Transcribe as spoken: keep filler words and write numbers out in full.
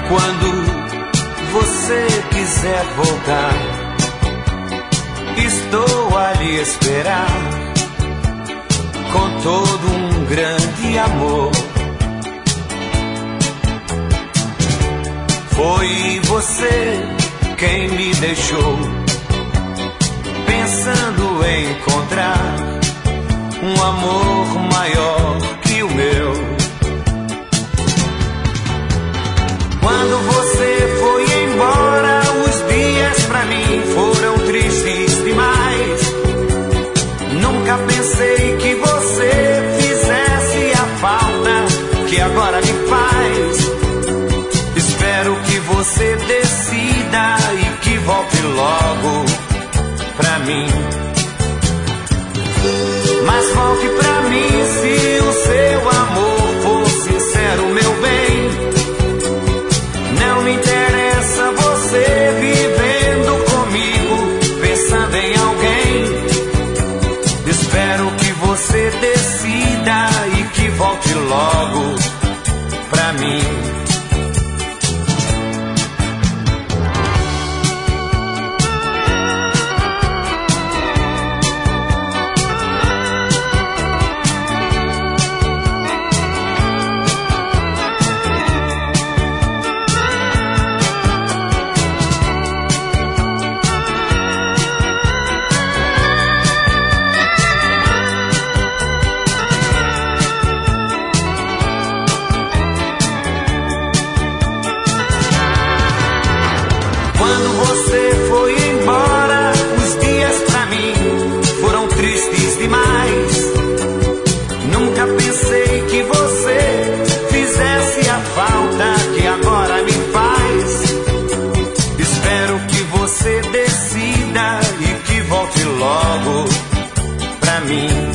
Quando você quiser voltar, estou a lhe esperar com todo um grande amor. Foi você quem me deixou pensando em encontrar um amor maior que o meu. Quando você foi embora, os dias pra mim foram tristes demais. Nunca pensei que você fizesse a falta que agora me faz. Espero que você decida e que volte logo pra mim. Mas volte pra mim se o seu amor for sincero, meu bem. Não me interessa você vivendo comigo, pensando em alguém. Espero que você decida e que volte logo pra mim. Logo pra mim.